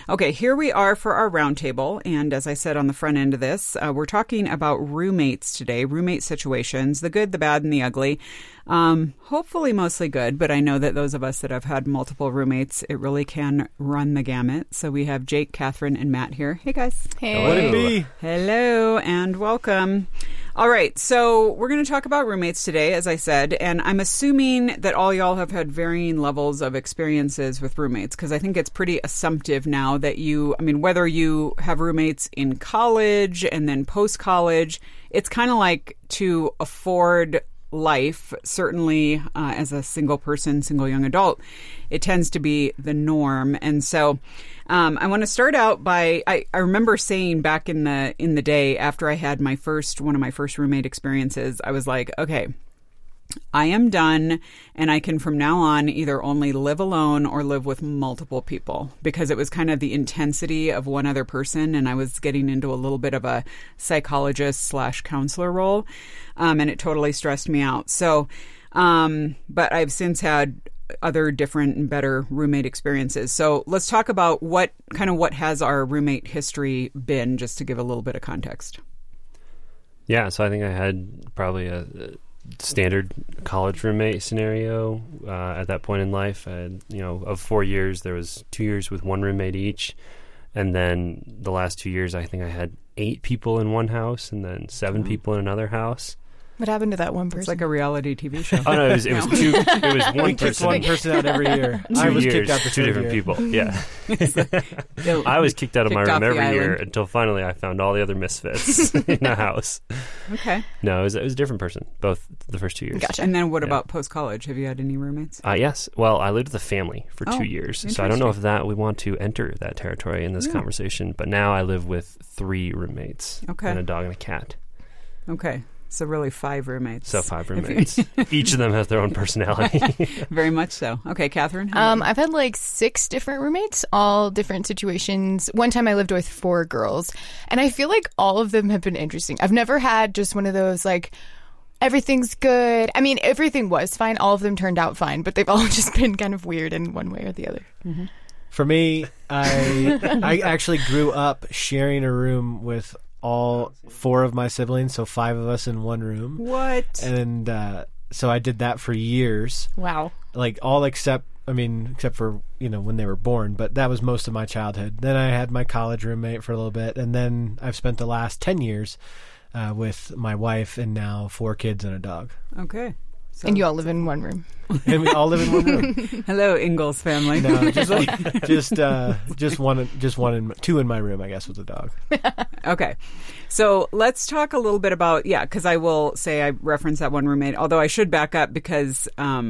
Okay, here we are for our roundtable. And as I said on the front end of this, we're talking about roommates today, roommate situations, the good, the bad, and the ugly. Hopefully mostly good, but I know that those of us that have had multiple roommates, it really can run the gamut. So we have Jake, Catherine, and Matt here. Hey, guys. Hey. Hello, and welcome. All right, so we're going to talk about roommates today, as I said, and I'm assuming that all y'all have had varying levels of experiences with roommates, because I think it's pretty assumptive now that whether you have roommates in college and then post-college, it's kind of like to afford life, certainly as a single person, single young adult, it tends to be the norm. And so I want to start out by, I remember saying back in the day after I had one of my first roommate experiences, I was like, okay, I am done, and I can from now on either only live alone or live with multiple people, because it was kind of the intensity of one other person, and I was getting into a little bit of a psychologist/counselor role, and it totally stressed me out. So, but I've since had other different and better roommate experiences. So let's talk about what has our roommate history been, just to give a little bit of context. Yeah, so I think I had probably a standard college roommate scenario at that point in life. I had, of 4 years, there was 2 years with one roommate each, and then the last 2 years, I think I had 8 people in one house, and then 7 people in another house. What happened to that one person? It's like a reality TV show. Oh no, it was two. It was one we person. kicked one person out every year. 2 I was years, kicked out the 2 different year. people. Yeah, I was kicked out of my room every year until finally I found all the other misfits in the house. Okay. No, it was a different person. Both the first 2 years. Gotcha. And then what about post college? Have you had any roommates? Yes. Well, I lived with a family for 2 years, so I don't know if we want to enter that territory in this conversation. But now I live with 3 roommates, and a dog and a cat. Okay. So really 5 roommates. So 5 roommates. Each of them has their own personality. Very much so. Okay, Catherine? I've had like 6 different roommates, all different situations. One time I lived with 4 girls, and I feel like all of them have been interesting. I've never had just one of those like, everything's good. I mean, everything was fine. All of them turned out fine, but they've all just been kind of weird in one way or the other. Mm-hmm. For me, I actually grew up sharing a room with all 4 of my siblings, so 5 of us in one room. What? And so I did that for years. Wow. Like all except for, when they were born, but that was most of my childhood. Then I had my college roommate for a little bit, and then I've spent the last 10 years with my wife and now 4 kids and a dog. Okay. So, and you all live in one room. And we all live in one room. Hello, Ingalls family. No, just one, 2 in my room, I guess, with a dog. Okay. So let's talk a little bit about, because I will say I referenced that one roommate, although I should back up because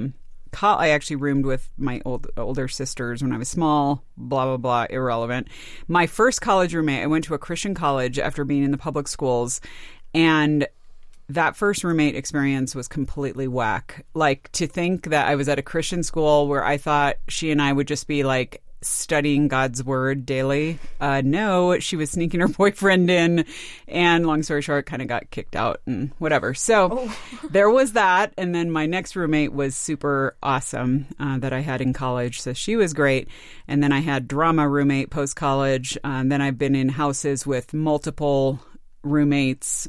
I actually roomed with my older sisters when I was small, blah, blah, blah, irrelevant. My first college roommate, I went to a Christian college after being in the public schools, and that first roommate experience was completely whack. Like, to think that I was at a Christian school where I thought she and I would just be like studying God's word daily. No, she was sneaking her boyfriend in, and long story short, kind of got kicked out and whatever. So there was that. And then my next roommate was super awesome that I had in college. So she was great. And then I had drama roommate post-college. Then I've been in houses with multiple roommates,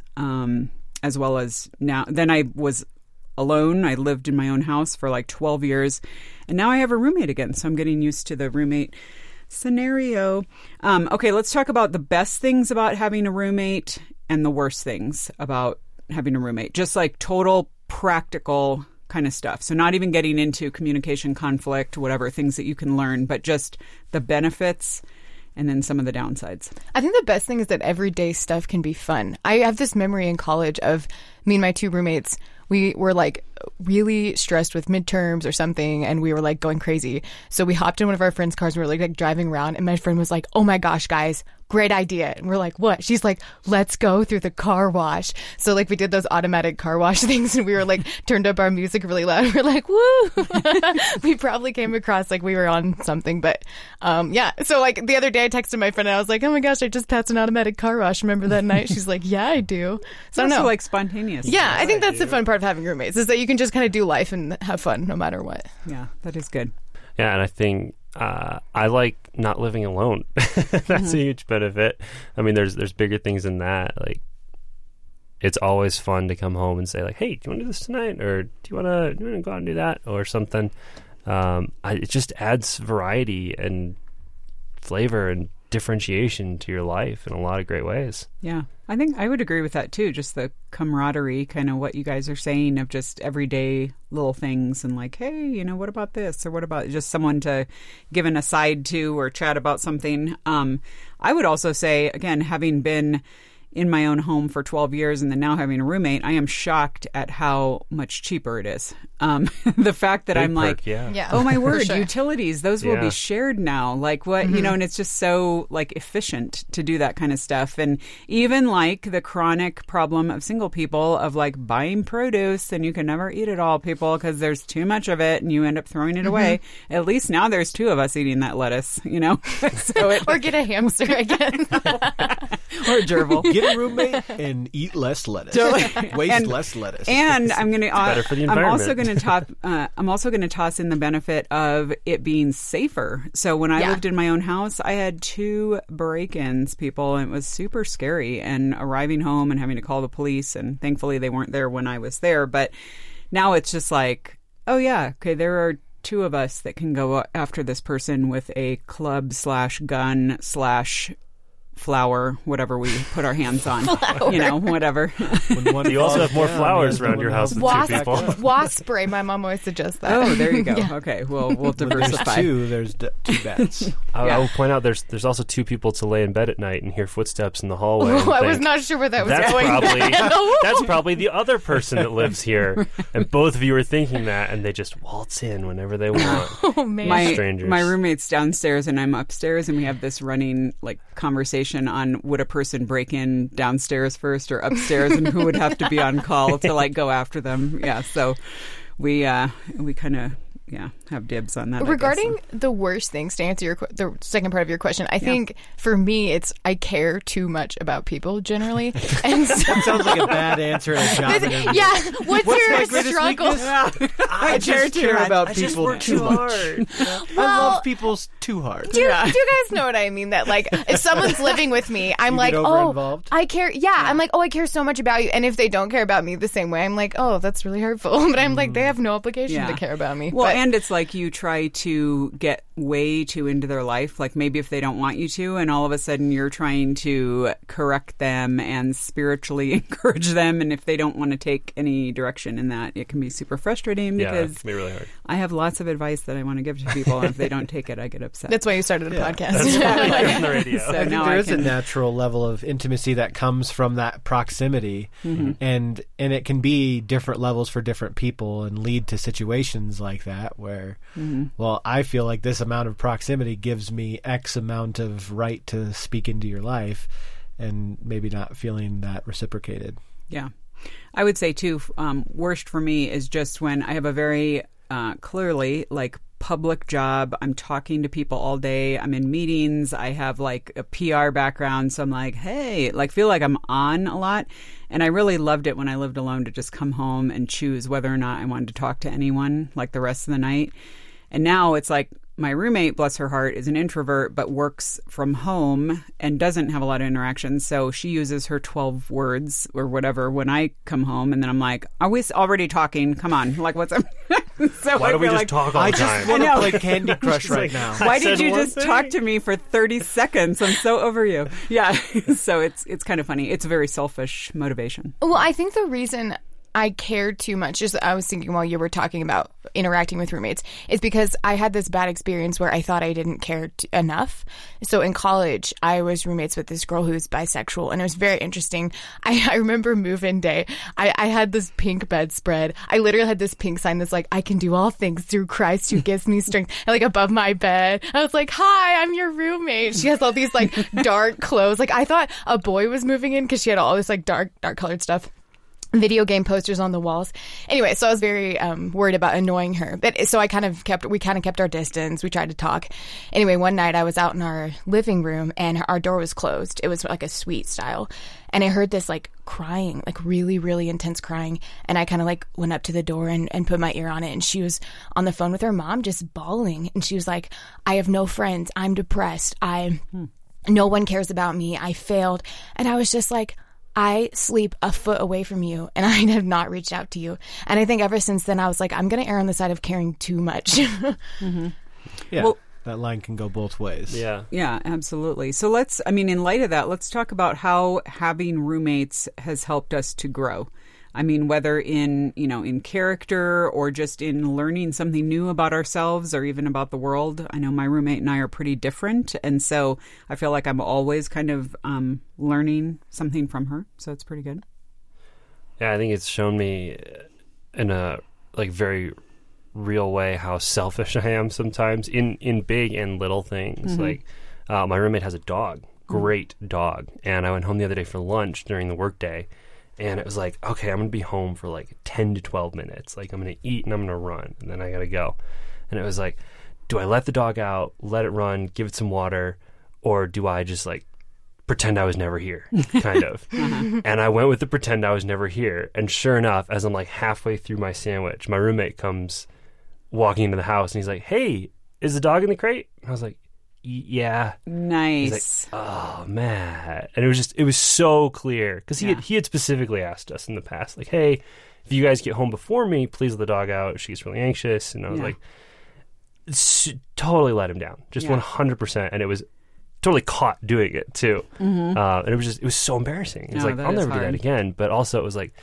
as well as now. Then I was alone. I lived in my own house for like 12 years. And now I have a roommate again. So I'm getting used to the roommate scenario. Okay, let's talk about the best things about having a roommate and the worst things about having a roommate. Just like total practical kind of stuff. So not even getting into communication, conflict, whatever, things that you can learn, but just the benefits and then some of the downsides. I think the best thing is that everyday stuff can be fun. I have this memory in college of me and my 2 roommates. We were like really stressed with midterms or something, and we were like going crazy. So we hopped in one of our friends' cars and we were like driving around, and my friend was like, "Oh my gosh, guys, great idea." And we're like, "What?" She's like, "Let's go through the car wash." So like we did those automatic car wash things, and we were like turned up our music really loud. We're like, "Woo!" We probably came across like we were on something, but yeah. So like the other day I texted my friend and I was like, "Oh my gosh, I just passed an automatic car wash. Remember that night?" She's like, "Yeah, I do." So I don't know. Like spontaneous. Yeah, I think that's the fun part of having roommates, is that you can just kind of do life and have fun no matter what. Yeah, that is good. Yeah, and I think I like not living alone. That's a huge benefit. I mean, there's bigger things than that. Like, it's always fun to come home and say, like, hey, do you want to do this tonight? Or do you want to go out and do that? Or something. It just adds variety and flavor and differentiation to your life in a lot of great ways. Yeah, I think I would agree with that too. Just the camaraderie, kind of what you guys are saying of just everyday little things and like, hey, what about this? Or what about just someone to give an aside to or chat about something. I would also say, again, having been in my own home for 12 years and then now having a roommate, I am shocked at how much cheaper it is. The fact that Big I'm perk, like, Yeah. oh my word, sure. utilities, those will Yeah. be shared now. Like what, and it's just so like efficient to do that kind of stuff. And even like the chronic problem of single people of like buying produce and you can never eat it all, people, because there's too much of it and you end up throwing it away. At least now there's two of us eating that lettuce, so it, Or get a hamster again. or a gerbil. Get a roommate and eat less lettuce. Waste less lettuce. And I'm going to. better for the I'm also environment. going to top. I'm also going to toss in the benefit of it being safer. So when I Yeah. lived in my own house, I had 2 break-ins, people, and it was super scary. And arriving home and having to call the police, and thankfully they weren't there when I was there. But now it's just like, oh yeah, okay, there are 2 of us that can go after this person with a club/gun/ flower, whatever we put our hands on, whatever. When one You also falls have more down, flowers the around one your house than else- 2 people. Wasp spray. My mom always suggests that. Oh, there you go. Okay, we'll When there's diversify. 2, there's 2 bats. I will point out there's also 2 people to lay in bed at night and hear footsteps in the hallway. and Oh, I was think, not sure where that was That's going. that's probably the other person that lives here, and both of you are thinking that, and they just waltz in whenever they want. Oh man. my Strangers. my roommate's downstairs and I'm upstairs, and we have this running like conversation on would a person break in downstairs first or upstairs, and who would have to be on call to like go after them. Yeah, so we kind of have dibs on that. I guess. Regarding the worst things, to answer the second part of your question, I think for me, I care too much about people generally, and so, That sounds like a bad answer at a job interview. yeah. What's my your greatest struggle? weakness? I just care about people too much. I love people too hard. Do you guys know what I mean? That like, if someone's living with me, I'm You like, get over-involved? I care. Yeah, I'm like, I care so much about you. And if they don't care about me the same way, I'm like, oh, that's really hurtful. But I'm like, they have no obligation to care about me. Well, But- and it's like you try to get way too into their life, like maybe if they don't want you to, and all of a sudden you're trying to correct them and spiritually encourage them, and if they don't want to take any direction in that, it can be super frustrating Yeah, it because can be really hard. I have lots of advice that I want to give to people, and if they don't take it, I get upset. that's why you started a podcast. That's why I get on the radio. So I think now there I is a can- natural level of intimacy that comes from that proximity, and it can be different levels for different people and lead to situations like that where, well, I feel like this amount of proximity gives me X amount of right to speak into your life, and maybe not feeling that reciprocated. Yeah. I would say, too, worst for me is just when I have a very clearly, like, public job. I'm talking to people all day. I'm in meetings. I have, like, a PR background. So I'm like, hey, like, feel like I'm on a lot. And I really loved it when I lived alone to just come home and choose whether or not I wanted to talk to anyone, like, the rest of the night. And now it's like, my roommate, bless her heart, is an introvert but works from home and doesn't have a lot of interactions. So she uses her 12 words or whatever when I come home. And then I'm like, are we already talking? Come on. Like, what's up? So Why I do we feel just like, talk all I the just time? want I to know. play Candy Crush right now. why said did you one just thing. talk to me for 30 seconds? I'm so over you. Yeah. So it's kind of funny. It's a very selfish motivation. Well, I think the reason I cared too much, just I was thinking while you were talking about interacting with roommates, is because I had this bad experience where I thought I didn't care enough. So in college, I was roommates with this girl who was bisexual, and it was very interesting. I remember move-in day. I had this pink bedspread. I literally had this pink sign that's like, I can do all things through Christ who gives me strength. And like above my bed, I was like, hi, I'm your roommate. She has all these like dark clothes. Like I thought a boy was moving in because she had all this like dark colored stuff. video game posters on the walls. Anyway, so I was very worried about annoying her. But so we kind of kept our distance. We tried to talk. Anyway, one night I was out in our living room and our door was closed. It was like a suite style. And I heard this like crying, like really, really intense crying. And I kind of like went up to the door and put my ear on it. And she was on the phone with her mom just bawling. And she was like, I have no friends. I'm depressed. No one cares about me. I failed. And I was just like, I sleep a foot away from you and I have not reached out to you. And I think ever since then I was like, I'm going to err on the side of caring too much. Mm-hmm. Yeah. Well, that line can go both ways. Yeah. Yeah, absolutely. So in light of that, let's talk about how having roommates has helped us to grow. I mean, whether in character or just in learning something new about ourselves or even about the world. I know my roommate and I are pretty different. And so I feel like I'm always kind of learning something from her. So it's pretty good. Yeah, I think it's shown me in a like very real way how selfish I am sometimes in big and little things. Mm-hmm. Like my roommate has a dog, great dog. And I went home the other day for lunch during the workday. And it was like, okay, I'm going to be home for like 10 to 12 minutes. Like, I'm going to eat and I'm going to run. And then I got to go. And it was like, do I let the dog out, let it run, give it some water? Or do I just like pretend I was never here, kind of? Uh-huh. And I went with the pretend I was never here. And sure enough, as I'm like halfway through my sandwich, my roommate comes walking into the house and he's like, hey, is the dog in the crate? And I was like, yeah. Nice. Like, oh man. And it was so clear because he had specifically asked us in the past, like, hey, if you guys get home before me, please let the dog out. She's really anxious. And I was like, totally let him down, just 100%. And it was totally caught doing it too. Mm-hmm. And it was so embarrassing. It's like, I'll never do that again. But also it was like,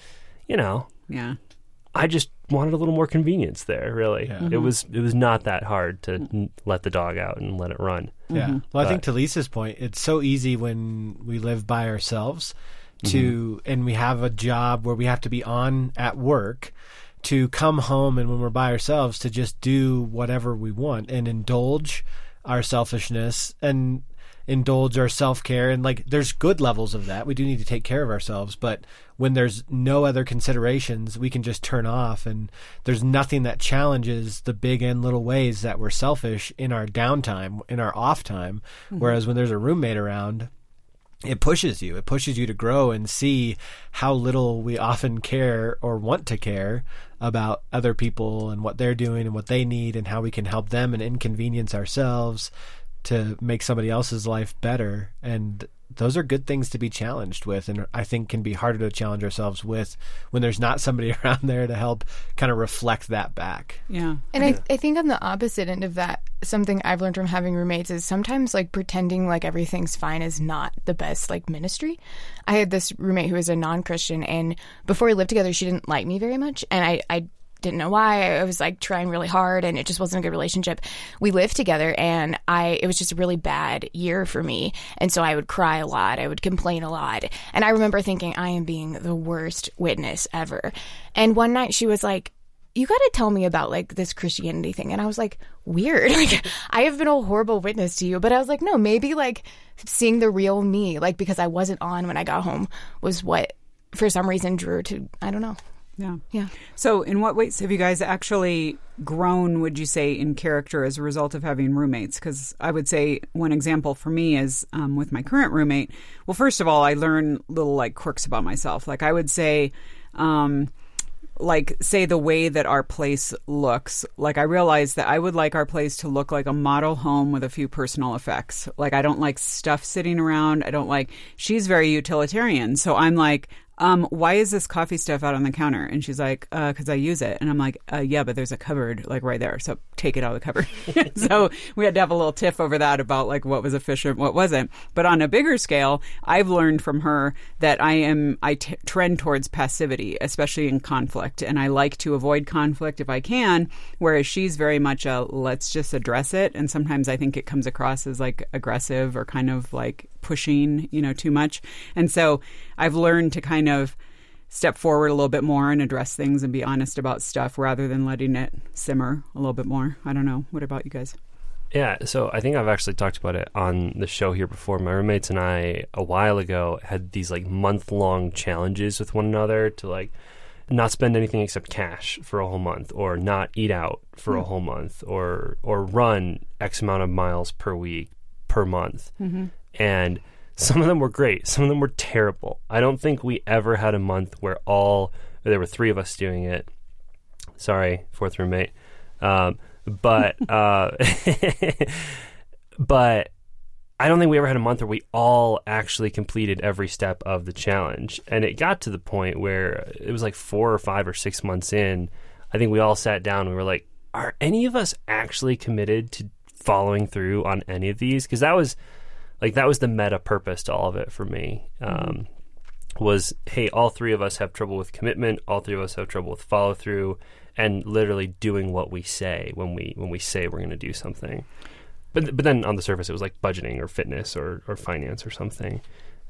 I just wanted a little more convenience there, really. Yeah. Mm-hmm. It was not that hard to let the dog out and let it run. Yeah. Mm-hmm. Well, I think to Lisa's point, it's so easy when we live by ourselves and we have a job where we have to be on at work to come home and when we're by ourselves to just do whatever we want and indulge our selfishness and indulge our self-care. And like, there's good levels of that. We do need to take care of ourselves, but when there's no other considerations, we can just turn off, and there's nothing that challenges the big and little ways that we're selfish in our downtime, in our off time. Mm-hmm. Whereas when there's a roommate around, it pushes you to grow and see how little we often care or want to care about other people and what they're doing and what they need and how we can help them and inconvenience ourselves to make somebody else's life better. And those are good things to be challenged with, and I think can be harder to challenge ourselves with when there's not somebody around there to help kind of reflect that back. Yeah. And I think on the opposite end of that, something I've learned from having roommates is sometimes like pretending like everything's fine is not the best like ministry. I had this roommate who was a non-Christian, and before we lived together, she didn't like me very much, and I didn't know why. I was like trying really hard and it just wasn't a good relationship. We lived together and it was just a really bad year for me. And so I would cry a lot. I would complain a lot. And I remember thinking, I am being the worst witness ever. And one night she was like, you got to tell me about like this Christianity thing. And I was like, weird. Like, I have been a horrible witness to you. But I was like, no, maybe like seeing the real me, like because I wasn't on when I got home was what for some reason drew to, I don't know. Yeah. So in what ways have you guys actually grown, would you say, in character as a result of having roommates? Because I would say one example for me is with my current roommate. Well, first of all, I learn little like quirks about myself. Like I would say, say the way that our place looks. Like I realized that I would like our place to look like a model home with a few personal effects. Like I don't like stuff sitting around. She's very utilitarian. So I'm like, why is this coffee stuff out on the counter? And she's like, because I use it. And I'm like, yeah, but there's a cupboard like right there. So take it out of the cupboard. So we had to have a little tiff over that about like what was efficient, what wasn't. But on a bigger scale, I've learned from her that I trend towards passivity, especially in conflict. And I like to avoid conflict if I can, whereas she's very much let's just address it. And sometimes I think it comes across as like aggressive or kind of like pushing, too much. And so I've learned to kind of step forward a little bit more and address things and be honest about stuff rather than letting it simmer a little bit more. I don't know. What about you guys? Yeah, so I think I've actually talked about it on the show here before. My roommates and I, a while ago, had these like month-long challenges with one another to like not spend anything except cash for a whole month, or not eat out for a whole month, or run X amount of miles per week, per month. And some of them were great. Some of them were terrible. I don't think we ever had a month where there were 3 of us doing it. Sorry, 4th roommate. But but I don't think we ever had a month where we all actually completed every step of the challenge. And it got to the point where it was like 4 or 5 or 6 months in, I think we all sat down and we were like, are any of us actually committed to following through on any of these? Because that was the meta purpose to all of it for me. Was, hey, all 3 of us have trouble with commitment. All 3 of us have trouble with follow through, and literally doing what we say when we say we're going to do something. But then on the surface, it was like budgeting or fitness or finance or something.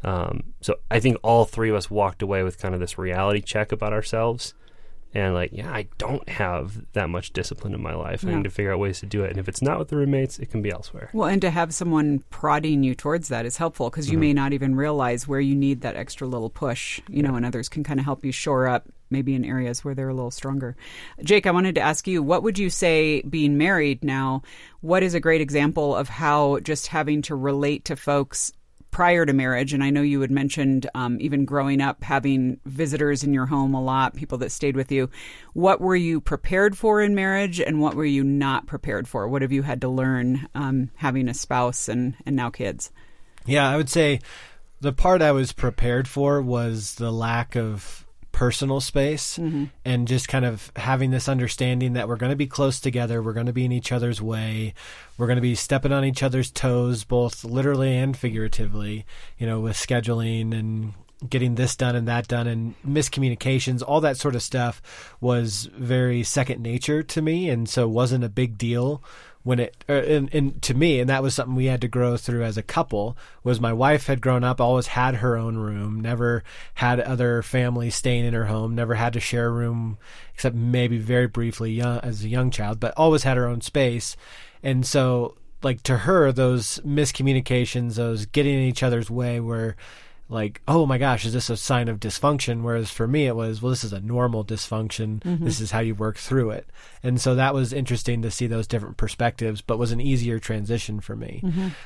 So I think all 3 of us walked away with kind of this reality check about ourselves. And like, yeah, I don't have that much discipline in my life. I need to figure out ways to do it. And if it's not with the roommates, it can be elsewhere. Well, and to have someone prodding you towards that is helpful, because you may not even realize where you need that extra little push, and others can kind of help you shore up maybe in areas where they're a little stronger. Jake, I wanted to ask you, what would you say, being married now, what is a great example of how just having to relate to folks prior to marriage? And I know you had mentioned even growing up having visitors in your home a lot, people that stayed with you. What were you prepared for in marriage, and what were you not prepared for? What have you had to learn having a spouse and now kids? Yeah, I would say the part I was prepared for was the lack of personal space, and just kind of having this understanding that we're going to be close together, we're going to be in each other's way, we're going to be stepping on each other's toes, both literally and figuratively, with scheduling and getting this done and that done, and miscommunications, all that sort of stuff was very second nature to me, and so wasn't a big deal when and to me, and that was something we had to grow through as a couple. Was my wife had grown up, always had her own room, never had other families staying in her home, never had to share a room except maybe very briefly as a young child, but always had her own space. And so, like, to her, those miscommunications, those getting in each other's way were like, oh my gosh, is this a sign of dysfunction? Whereas for me, it was, well, this is a normal dysfunction. This is how you work through it. And so that was interesting to see those different perspectives, but was an easier transition for me.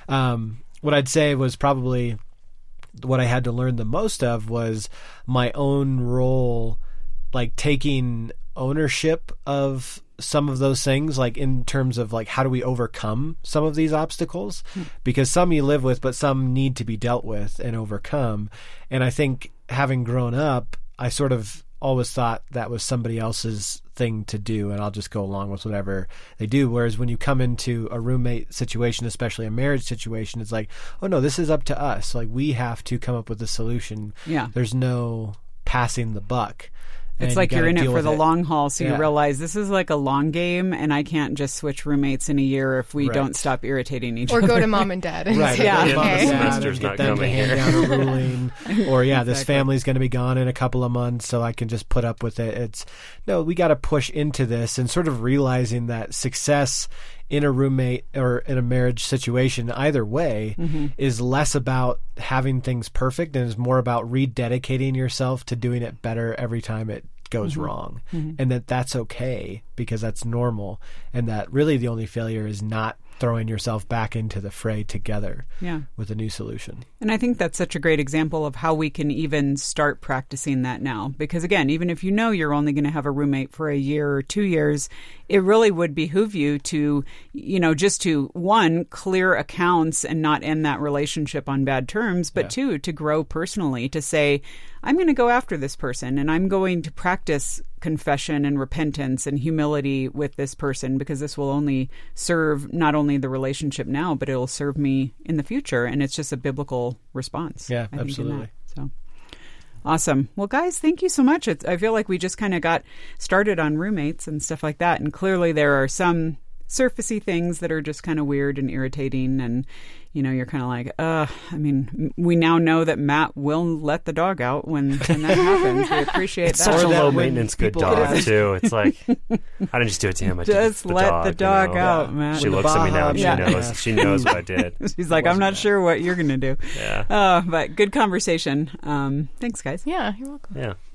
What I'd say was probably what I had to learn the most of was my own role, like taking ownership of some of those things, like in terms of like, how do we overcome some of these obstacles? Because some you live with, but some need to be dealt with and overcome. And I think having grown up, I sort of always thought that was somebody else's thing to do, and I'll just go along with whatever they do. Whereas when you come into a roommate situation, especially a marriage situation, it's like, oh no, this is up to us. Like, we have to come up with a solution. Yeah. There's no passing the buck. It's like you're in it for the long haul, so you realize this is like a long game, and I can't just switch roommates in a year if we don't stop irritating each other. Or go to mom and dad. And right. say, Yeah. okay. The semester's not them coming to hand here. down a ruling. Or, this Exactly. family's going to be gone in a couple of months, so I can just put up with it. No, we got to push into this, and sort of realizing that success in a roommate or in a marriage situation, either way, is less about having things perfect and is more about rededicating yourself to doing it better every time it goes wrong, and that's okay, because that's normal, and that really the only failure is not throwing yourself back into the fray together with a new solution. And I think that's such a great example of how we can even start practicing that now. Because again, even if you're only going to have a roommate for a year or 2 years, it really would behoove you to, just to, one, clear accounts and not end that relationship on bad terms, but two, to grow personally, to say, I'm going to go after this person, and I'm going to practice confession and repentance and humility with this person, because this will only serve not only the relationship now, but it'll serve me in the future. And it's just a biblical response. Yeah, I think, absolutely. in that. So awesome. Well, guys, thank you so much. I feel like we just kind of got started on roommates and stuff like that. And clearly there are some surfacey things that are just kind of weird and irritating, and you're kind of like, I mean, we now know that Matt will let the dog out when that happens. We appreciate It's that. such a Or that low when maintenance good people- dog Yeah. too. It's like, I didn't just do it to him. I Just did it to let the dog out, Matt. She When the looks at me now Baja and she Yeah. knows. She knows what I did. She's like, I'm not sure what you're going to do. Yeah. But good conversation. Thanks, guys. Yeah, you're welcome. Yeah.